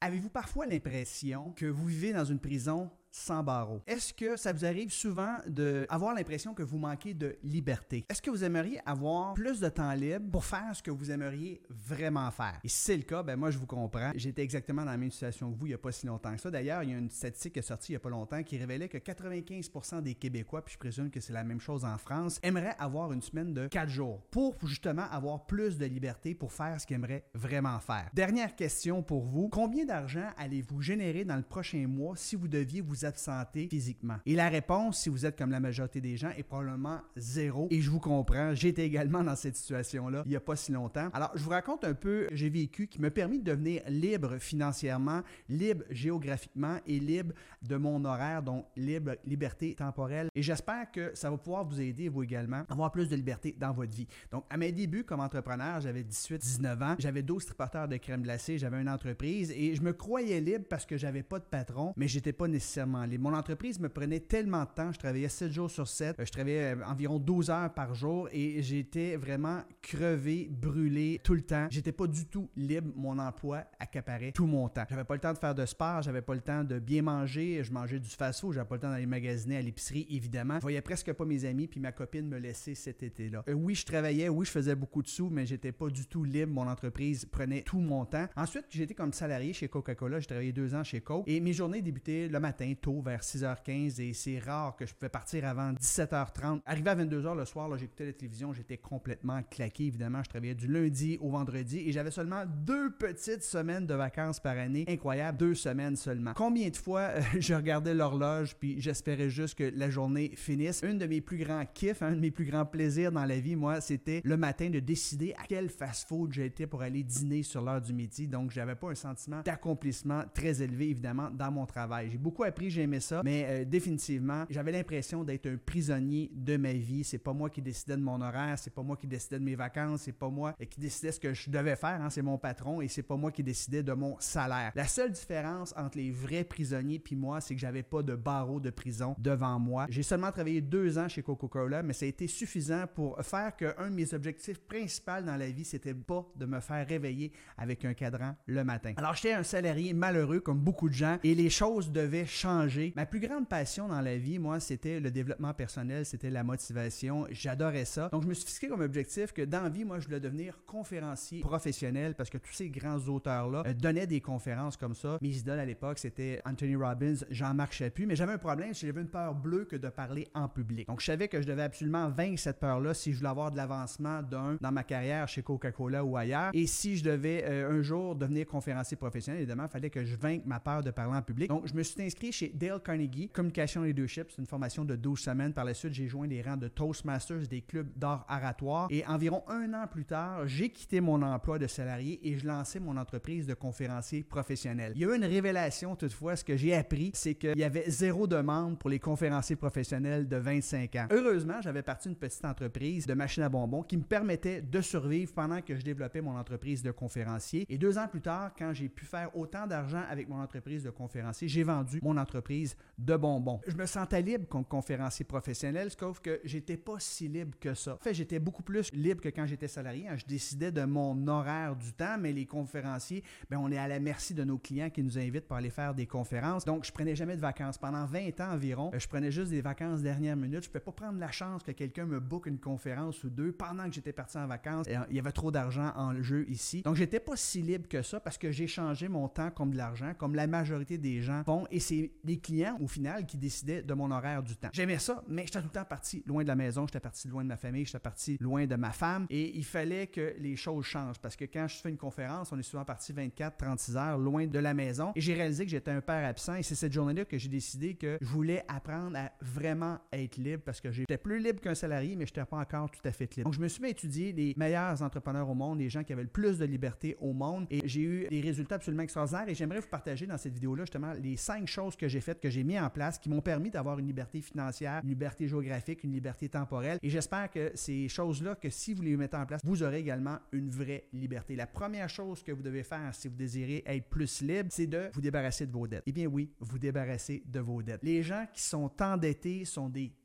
Avez-vous parfois l'impression que vous vivez dans une prison sans barreaux? Est-ce que ça vous arrive souvent d'avoir l'impression que vous manquez de liberté? Est-ce que vous aimeriez avoir plus de temps libre pour faire ce que vous aimeriez vraiment faire? Et si c'est le cas, ben moi je vous comprends. J'étais exactement dans la même situation que vous il n'y a pas si longtemps que ça. D'ailleurs, il y a une statistique qui est sortie il n'y a pas longtemps qui révélait que 95% des Québécois, puis je présume que c'est la même chose en France, aimeraient avoir une semaine de 4 jours pour justement avoir plus de liberté pour faire ce qu'ils aimeraient vraiment faire. Dernière question pour vous. Combien d'argent allez-vous générer dans le prochain mois si vous deviez vous absenter physiquement? Et la réponse, si vous êtes comme la majorité des gens, est probablement zéro. Et je vous comprends, j'étais également dans cette situation-là il n'y a pas si longtemps. Alors, je vous raconte un peu j'ai vécu qui m'a permis de devenir libre financièrement, libre géographiquement et libre de mon horaire, donc libre, liberté temporelle. Et j'espère que ça va pouvoir vous aider, vous également, à avoir plus de liberté dans votre vie. Donc, à mes débuts comme entrepreneur, j'avais 18-19 ans, j'avais 12 tripoteurs de crème glacée, j'avais une entreprise et je me croyais libre parce que j'avais pas de patron, mais j'étais pas nécessairement libre. Mon entreprise me prenait tellement de temps, je travaillais 7 jours sur 7, je travaillais environ 12 heures par jour et j'étais vraiment crevé, brûlé tout le temps. J'étais pas du tout libre, mon emploi accaparait tout mon temps. J'avais pas le temps de faire de sport, j'avais pas le temps de bien manger, je mangeais du fast-food, j'avais pas le temps d'aller magasiner à l'épicerie, évidemment. Je voyais presque pas mes amis, puis ma copine me laissait cet été-là. Oui, je travaillais, oui, je faisais beaucoup de sous, mais j'étais pas du tout libre, mon entreprise prenait tout mon temps. Ensuite, j'ai été comme salarié chez Coca-Cola, j'ai travaillé 2 ans chez Coke et mes journées débutaient le matin, tôt, vers 6h15 et c'est rare que je pouvais partir avant 17h30. Arrivé à 22h le soir, là, j'écoutais la télévision, j'étais complètement claqué, évidemment. Je travaillais du lundi au vendredi et j'avais seulement 2 petites semaines de vacances par année. Incroyable, 2 semaines seulement. Combien de fois je regardais l'horloge puis j'espérais juste que la journée finisse. Une de mes plus grands kiffs, un de mes plus grands plaisirs dans la vie, moi, c'était le matin de décider à quel fast-food j'étais pour aller dîner sur l'heure du midi. Donc, j'avais pas un sentiment d'accomplissement très élevé, évidemment, dans mon travail. J'ai beaucoup appris, j'aimais ça, mais définitivement, j'avais l'impression d'être un prisonnier de ma vie. C'est pas moi qui décidais de mon horaire, c'est pas moi qui décidais de mes vacances, c'est pas moi qui décidais ce que je devais faire, hein, c'est mon patron et c'est pas moi qui décidais de mon salaire. La seule différence entre les vrais prisonniers puis moi, c'est que j'avais pas de barreau de prison devant moi. J'ai seulement travaillé 2 ans chez Coca-Cola, mais ça a été suffisant pour faire qu'un de mes objectifs principaux dans la vie, c'était pas de me faire réveiller avec un cadran le matin. Alors, j'étais un salarié malheureux comme beaucoup de gens et les choses devaient changer. Ma plus grande passion dans la vie, moi, c'était le développement personnel, c'était la motivation. J'adorais ça. Donc, je me suis fixé comme objectif que dans la vie, moi, je voulais devenir conférencier professionnel parce que tous ces grands auteurs-là donnaient des conférences comme ça. Mes idoles à l'époque, c'était Anthony Robbins, Jean-Marc Chaput, mais j'avais un problème, j'avais une peur bleue que de parler en public. Donc, je savais que je devais absolument vaincre cette peur-là si je voulais avoir de l'avancement dans ma carrière chez Coca-Cola ou ailleurs. Et si je devais un jour devenir conférencier professionnel, évidemment, il fallait que je vainque ma peur de parler en public. Donc, je me suis inscrit chez Dale Carnegie, Communication Leadership. C'est une formation de 12 semaines. Par la suite, j'ai joint les rangs de Toastmasters, des clubs d'art oratoire. Et environ 1 an plus tard, j'ai quitté mon emploi de salarié et je lançais mon entreprise de conférencier professionnel. Il y a eu une révélation toutefois. Ce que j'ai appris, c'est qu'il y avait 0 demande pour les conférenciers professionnels de 25 ans. Heureusement, j'avais parti une petite entreprise de machines à bonbons qui me permettait de survivre pendant que je développais mon entreprise de conférencier. Et 2 ans plus tard, quand j'ai pu faire autant d'argent avec mon entreprise de conférencier, j'ai vendu mon entreprise de bonbons. Je me sentais libre comme conférencier professionnel, sauf que j'étais pas si libre que ça. En fait, j'étais beaucoup plus libre que quand j'étais salarié. Je décidais de mon horaire du temps, mais les conférenciers, on est à la merci de nos clients qui nous invitent pour aller faire des conférences. Donc, je prenais jamais de vacances. Pendant 20 ans environ, je prenais juste des vacances dernière minute. Je ne pouvais pas prendre la chance que quelqu'un me book une conférence ou 2 pendant que j'étais parti en vacances. Il y avait trop d'argent en jeu ici. Donc, j'étais pas si libre que ça parce que j'ai changé mon temps comme de l'argent, comme la majorité des gens font. Et c'est les clients, au final, qui décidaient de mon horaire du temps. J'aimais ça, mais j'étais tout le temps parti loin de la maison, j'étais parti loin de ma famille, j'étais parti loin de ma femme. Et il fallait que les choses changent parce que quand je fais une conférence, on est souvent parti 24-36 heures loin de la maison. Et j'ai réalisé que j'étais un père absent. Et c'est cette journée-là que j'ai décidé que je voulais apprendre à vraiment être libre parce que j'étais plus libre qu'un salarié, mais je n'étais pas encore tout à fait libre. Donc, je me suis mis à étudier les meilleurs entrepreneurs au monde, les gens qui avaient le plus de liberté au monde. Et j'ai eu des résultats absolument extraordinaires. Et j'aimerais vous partager dans cette vidéo-là justement les 5 choses que j'ai faites, que j'ai mis en place, qui m'ont permis d'avoir une liberté financière, une liberté géographique, une liberté temporelle. Et j'espère que ces choses-là, que si vous les mettez en place, vous aurez également une vraie liberté. La première chose que vous devez faire si vous désirez être plus libre, c'est de vous débarrasser de vos dettes. Eh bien oui, vous débarrasser de vos dettes. Les gens qui sont endettés sont des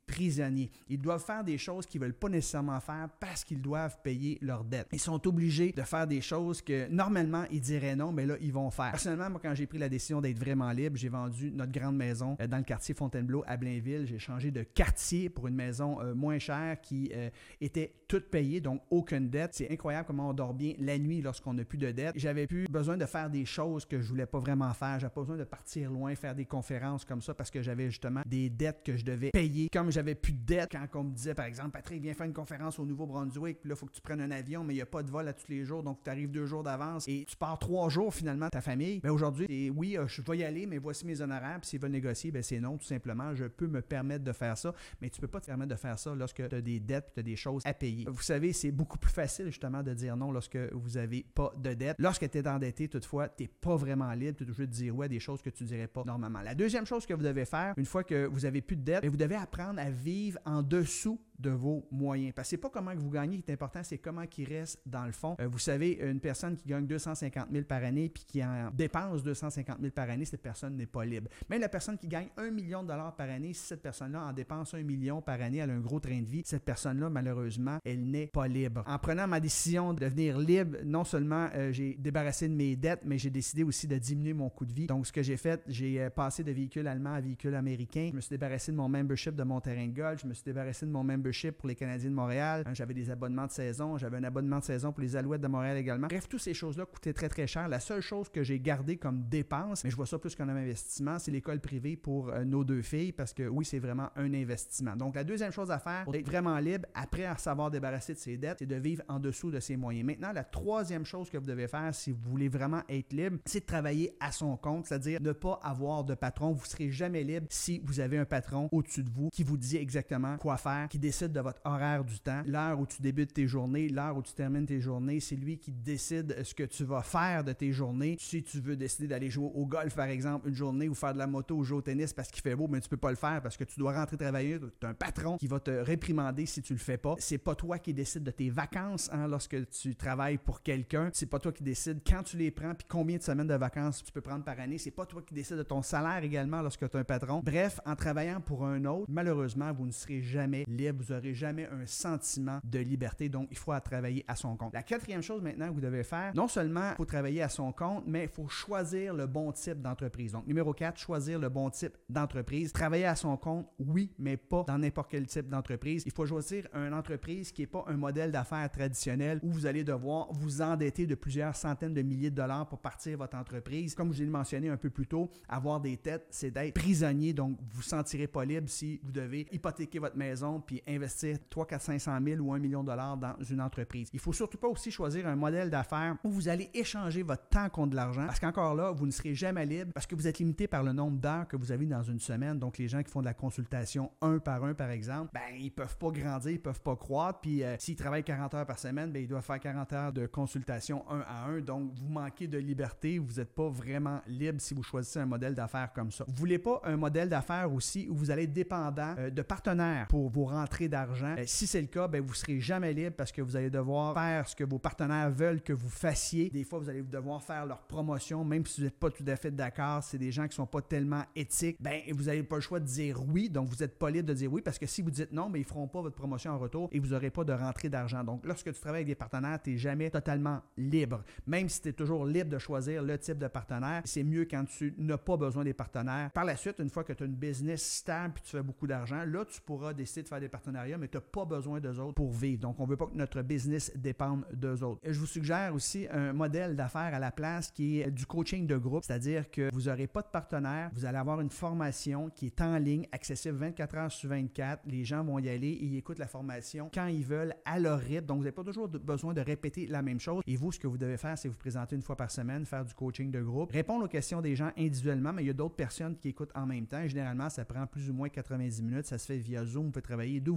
prisonniers. Ils doivent faire des choses qu'ils ne veulent pas nécessairement faire parce qu'ils doivent payer leurs dettes. Ils sont obligés de faire des choses que normalement ils diraient non, mais là ils vont faire. Personnellement, moi quand j'ai pris la décision d'être vraiment libre, j'ai vendu notre grande maison dans le quartier Fontainebleau à Blainville. J'ai changé de quartier pour une maison moins chère qui était toute payée, donc aucune dette. C'est incroyable comment on dort bien la nuit lorsqu'on n'a plus de dette. J'avais plus besoin de faire des choses que je voulais pas vraiment faire. J'avais pas besoin de partir loin, faire des conférences comme ça parce que j'avais justement des dettes que je devais payer. Comme j'avais plus de dettes, quand on me disait par exemple, Patrick, viens faire une conférence au Nouveau-Brunswick, puis là, il faut que tu prennes un avion, mais il n'y a pas de vol à tous les jours, donc tu arrives 2 jours d'avance et tu pars 3 jours finalement ta famille. Ben aujourd'hui, oui, je vais y aller, mais voici mes honoraires, puis s'ils veulent négocier, ben c'est non, tout simplement. Je peux me permettre de faire ça, mais tu peux pas te permettre de faire ça lorsque tu as des dettes et tu as des choses à payer. Vous savez, c'est beaucoup plus facile justement de dire non lorsque vous n'avez pas de dette. Lorsque tu es endetté, toutefois, tu n'es pas vraiment libre, tu es obligé de dire ouais à des choses que tu ne dirais pas normalement. La deuxième chose que vous devez faire, une fois que vous n'avez plus de dette, vous devez apprendre à vivre en dessous de vos moyens. Parce que c'est pas comment que vous gagnez qui est important, c'est comment qu'il reste dans le fond. Vous savez, une personne qui gagne 250 000 par année puis qui en dépense 250 000 par année, cette personne n'est pas libre. Même la personne qui gagne 1 million de dollars par année, si cette personne-là en dépense 1 million par année, elle a un gros train de vie, cette personne-là, malheureusement, elle n'est pas libre. En prenant ma décision de devenir libre, non seulement j'ai débarrassé de mes dettes, mais j'ai décidé aussi de diminuer mon coût de vie. Donc, ce que j'ai fait, j'ai passé de véhicule allemand à véhicule américain. Je me suis débarrassé de mon membership de mon terrain de golf. Je me suis débarrassé de mon membership pour les Canadiens de Montréal. J'avais des abonnements de saison. J'avais un abonnement de saison pour les Alouettes de Montréal également. Bref, toutes ces choses-là coûtaient très, très cher. La seule chose que j'ai gardée comme dépense, mais je vois ça plus qu'un investissement, c'est l'école privée pour nos 2 filles parce que oui, c'est vraiment un investissement. Donc, la deuxième chose à faire pour être vraiment libre, après à savoir débarrasser de ses dettes, c'est de vivre en dessous de ses moyens. Maintenant, la troisième chose que vous devez faire si vous voulez vraiment être libre, c'est de travailler à son compte, c'est-à-dire ne pas avoir de patron. Vous ne serez jamais libre si vous avez un patron au-dessus de vous qui vous dit exactement quoi faire, qui décide de votre horaire du temps, l'heure où tu débutes tes journées, l'heure où tu termines tes journées. C'est lui qui décide ce que tu vas faire de tes journées. Si tu veux décider d'aller jouer au golf, par exemple, une journée ou faire de la moto ou jouer au tennis parce qu'il fait beau, mais tu peux pas le faire parce que tu dois rentrer travailler. Tu as un patron qui va te réprimander si tu le fais pas. C'est pas toi qui décide de tes vacances lorsque tu travailles pour quelqu'un. C'est pas toi qui décide quand tu les prends puis combien de semaines de vacances tu peux prendre par année. C'est pas toi qui décide de ton salaire également lorsque tu as un patron. Bref, en travaillant pour un autre, malheureusement, vous ne serez jamais libre. Vous n'aurez jamais un sentiment de liberté. Donc, il faut travailler à son compte. La quatrième chose maintenant que vous devez faire, non seulement il faut travailler à son compte, mais il faut choisir le bon type d'entreprise. Donc, numéro 4, choisir le bon type d'entreprise. Travailler à son compte, oui, mais pas dans n'importe quel type d'entreprise. Il faut choisir une entreprise qui n'est pas un modèle d'affaires traditionnel où vous allez devoir vous endetter de plusieurs centaines de milliers de dollars pour partir votre entreprise. Comme je l'ai mentionné un peu plus tôt, avoir des dettes, c'est d'être prisonnier. Donc, vous ne vous sentirez pas libre si vous devez hypothéquer votre maison puis investir 3, 4, 500 000 ou 1 million de dollars dans une entreprise. Il ne faut surtout pas aussi choisir un modèle d'affaires où vous allez échanger votre temps contre de l'argent parce qu'encore là, vous ne serez jamais libre parce que vous êtes limité par le nombre d'heures que vous avez dans une semaine. Donc, les gens qui font de la consultation un, par exemple, ben, ils ne peuvent pas grandir, ils ne peuvent pas croître. Puis, s'ils travaillent 40 heures par semaine, ben, ils doivent faire 40 heures de consultation un à un. Donc, vous manquez de liberté. Vous n'êtes pas vraiment libre si vous choisissez un modèle d'affaires comme ça. Vous ne voulez pas un modèle d'affaires aussi où vous allez être dépendant de partenaires pour vos rentrées d'argent. Si c'est le cas, ben, vous ne serez jamais libre parce que vous allez devoir faire ce que vos partenaires veulent que vous fassiez. Des fois, vous allez devoir faire leur promotion, même si vous n'êtes pas tout à fait d'accord. C'est des gens qui ne sont pas tellement éthiques. Ben, vous n'avez pas le choix de dire oui. Donc, vous n'êtes pas libre de dire oui parce que si vous dites non, ben, ils ne feront pas votre promotion en retour et vous n'aurez pas de rentrée d'argent. Donc, lorsque tu travailles avec des partenaires, tu n'es jamais totalement libre. Même si tu es toujours libre de choisir le type de partenaire, c'est mieux quand tu n'as pas besoin des partenaires. Par la suite, une fois que tu as une business stable et tu fais beaucoup d'argent, là, tu pourras décider de faire des partenariats, mais tu n'as pas besoin d'eux autres pour vivre. Donc, on ne veut pas que notre business dépende d'eux autres. Et je vous suggère aussi un modèle d'affaires à la place qui est du coaching de groupe, c'est-à-dire que vous n'aurez pas de partenaire, vous allez avoir une formation qui est en ligne, accessible 24 heures sur 24. Les gens vont y aller et ils écoutent la formation quand ils veulent, à leur rythme. Donc, vous n'avez pas toujours besoin de répéter la même chose. Et vous, ce que vous devez faire, c'est vous présenter une fois par semaine, faire du coaching de groupe, répondre aux questions des gens individuellement, mais il y a d'autres personnes qui écoutent en même temps. Et généralement, ça prend plus ou moins 90 minutes. Ça se fait via Zoom. Vous pouvez travailler d'où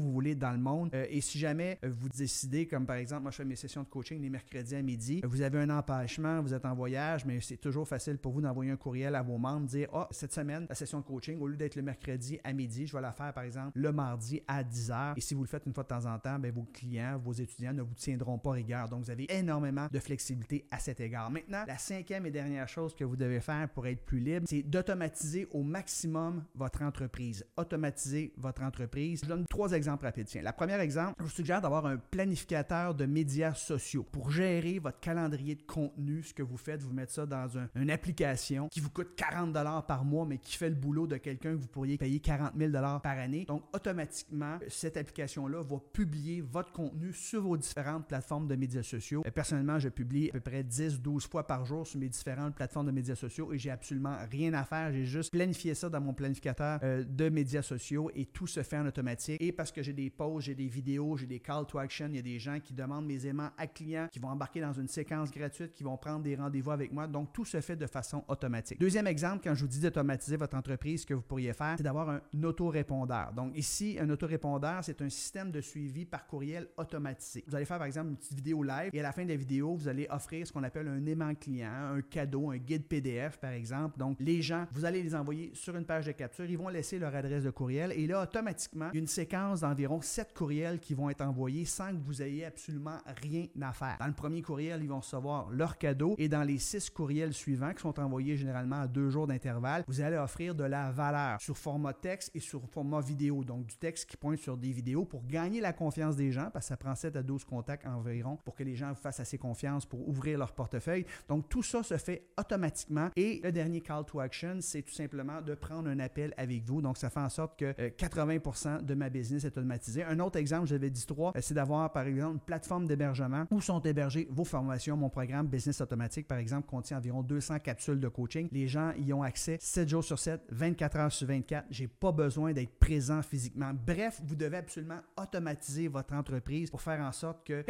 vous voulez dans le monde. Et si jamais vous décidez, comme par exemple, moi je fais mes sessions de coaching les mercredis à midi, vous avez un empêchement, vous êtes en voyage, mais c'est toujours facile pour vous d'envoyer un courriel à vos membres, dire « Ah, cette semaine, la session de coaching, au lieu d'être le mercredi à midi, je vais la faire par exemple le mardi à 10h. » Et si vous le faites une fois de temps en temps, bien, vos clients, vos étudiants ne vous tiendront pas rigueur. Donc, vous avez énormément de flexibilité à cet égard. Maintenant, la cinquième et dernière chose que vous devez faire pour être plus libre, c'est d'automatiser au maximum votre entreprise. Automatiser votre entreprise. Je donne 3 exemples rapides. Tiens, le premier exemple, je vous suggère d'avoir un planificateur de médias sociaux pour gérer votre calendrier de contenu. Ce que vous faites, vous mettez ça dans une application qui vous coûte 40$ par mois, mais qui fait le boulot de quelqu'un que vous pourriez payer 40 000$ par année. Donc, automatiquement, cette application-là va publier votre contenu sur vos différentes plateformes de médias sociaux. Personnellement, je publie à peu près 10-12 fois par jour sur mes différentes plateformes de médias sociaux et j'ai absolument rien à faire. J'ai juste planifié ça dans mon planificateur de médias sociaux et tout se fait en automatique. Et parce que j'ai des posts, j'ai des vidéos, j'ai des call to action, il y a des gens qui demandent mes aimants à clients, qui vont embarquer dans une séquence gratuite, qui vont prendre des rendez-vous avec moi. Donc, tout se fait de façon automatique. Deuxième exemple, quand je vous dis d'automatiser votre entreprise, ce que vous pourriez faire, c'est d'avoir un autorépondeur. Donc, ici, un autorépondeur, c'est un système de suivi par courriel automatisé. Vous allez faire, par exemple, une petite vidéo live et à la fin de la vidéo, vous allez offrir ce qu'on appelle un aimant client, un cadeau, un guide PDF, par exemple. Donc, les gens, vous allez les envoyer sur une page de capture, ils vont laisser leur adresse de courriel et là, automatiquement, il y a une séquence d'environ 7 courriels qui vont être envoyés sans que vous ayez absolument rien à faire. Dans le premier courriel, ils vont recevoir leur cadeau et dans les 6 courriels suivants qui sont envoyés généralement à 2 jours d'intervalle, vous allez offrir de la valeur sur format texte et sur format vidéo. Donc, du texte qui pointe sur des vidéos pour gagner la confiance des gens parce que ça prend 7 à 12 contacts environ pour que les gens vous fassent assez confiance pour ouvrir leur portefeuille. Donc, tout ça se fait automatiquement. Et le dernier call to action, c'est tout simplement de prendre un appel avec vous. Donc, ça fait en sorte que 80% de ma business est automatisé. Un autre exemple, j'avais dit 3, c'est d'avoir, par exemple, une plateforme d'hébergement où sont hébergées vos formations. Mon programme Business Automatique, par exemple, contient environ 200 capsules de coaching. Les gens y ont accès 7 jours sur 7, 24 heures sur 24. J'ai pas besoin d'être présent physiquement. Bref, vous devez absolument automatiser votre entreprise pour faire en sorte que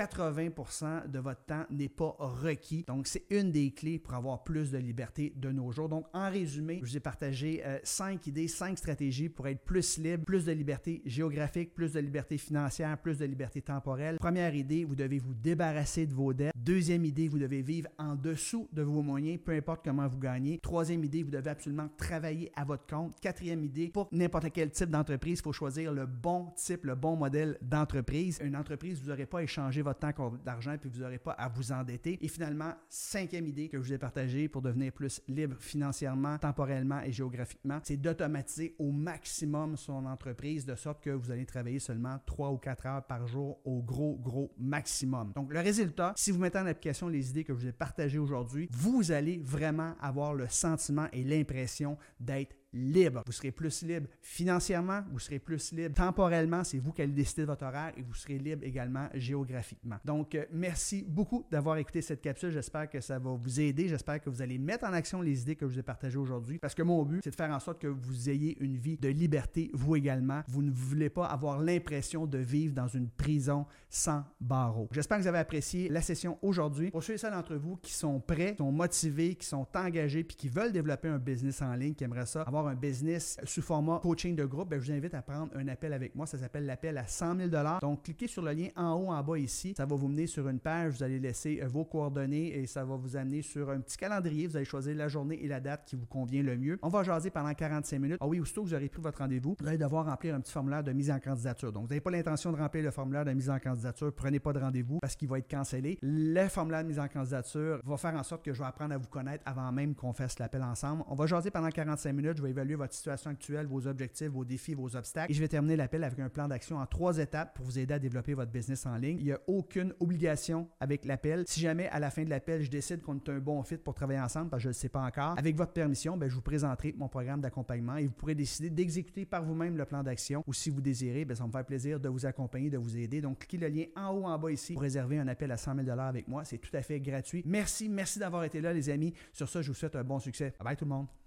80% de votre temps n'est pas requis. Donc, c'est une des clés pour avoir plus de liberté de nos jours. Donc, en résumé, je vous ai partagé 5 idées, 5 stratégies pour être plus libre, plus de liberté géographique, plus de liberté financière, plus de liberté temporelle. Première idée, vous devez vous débarrasser de vos dettes. Deuxième idée, vous devez vivre en dessous de vos moyens, peu importe comment vous gagnez. Troisième idée, vous devez absolument travailler à votre compte. Quatrième idée, pour n'importe quel type d'entreprise, il faut choisir le bon type, le bon modèle d'entreprise. Une entreprise, vous n'aurez pas à échanger votre temps contre d'argent puis vous n'aurez pas à vous endetter. Et finalement, cinquième idée que je vous ai partagée pour devenir plus libre financièrement, temporellement et géographiquement, c'est d'automatiser au maximum son entreprise de sorte que vous allez travailler seulement 3 ou 4 heures par jour au gros maximum. Donc, le résultat, si vous mettez en application les idées que je vous ai partagées aujourd'hui, vous allez vraiment avoir le sentiment et l'impression d'être libre. Vous serez plus libre financièrement, vous serez plus libre temporellement, c'est vous qui allez décider de votre horaire et vous serez libre également géographiquement. Donc, merci beaucoup d'avoir écouté cette capsule. J'espère que ça va vous aider. J'espère que vous allez mettre en action les idées que je vous ai partagées aujourd'hui parce que mon but, c'est de faire en sorte que vous ayez une vie de liberté, vous également. Vous ne voulez pas avoir l'impression de vivre dans une prison sans barreaux. J'espère que vous avez apprécié la session aujourd'hui. Pour ceux et celles d'entre vous qui sont prêts, qui sont motivés, qui sont engagés puis qui veulent développer un business en ligne, qui aimeraient ça, avoir un business sous format coaching de groupe, bien, je vous invite à prendre un appel avec moi. Ça s'appelle l'appel à 100 000 $. Donc, cliquez sur le lien en haut, en bas ici. Ça va vous mener sur une page. Vous allez laisser vos coordonnées et ça va vous amener sur un petit calendrier. Vous allez choisir la journée et la date qui vous convient le mieux. On va jaser pendant 45 minutes. Ah oui, aussitôt que vous aurez pris votre rendez-vous, vous allez devoir remplir un petit formulaire de mise en candidature. Donc, vous n'avez pas l'intention de remplir le formulaire de mise en candidature, prenez pas de rendez-vous parce qu'il va être cancellé. Le formulaire de mise en candidature va faire en sorte que je vais apprendre à vous connaître avant même qu'on fasse l'appel ensemble. On va jaser pendant 45 minutes. Je vais évaluer votre situation actuelle, vos objectifs, vos défis, vos obstacles. Et je vais terminer l'appel avec un plan d'action en 3 étapes pour vous aider à développer votre business en ligne. Il n'y a aucune obligation avec l'appel. Si jamais à la fin de l'appel, je décide qu'on est un bon fit pour travailler ensemble, parce que je ne le sais pas encore, avec votre permission, bien, je vous présenterai mon programme d'accompagnement et vous pourrez décider d'exécuter par vous-même le plan d'action ou si vous désirez, bien, ça va me faire plaisir de vous accompagner, de vous aider. Donc, cliquez le lien en haut, en bas ici pour réserver un appel à 100 000 $ avec moi. C'est tout à fait gratuit. Merci d'avoir été là, les amis. Sur ça, je vous souhaite un bon succès. Bye bye tout le monde.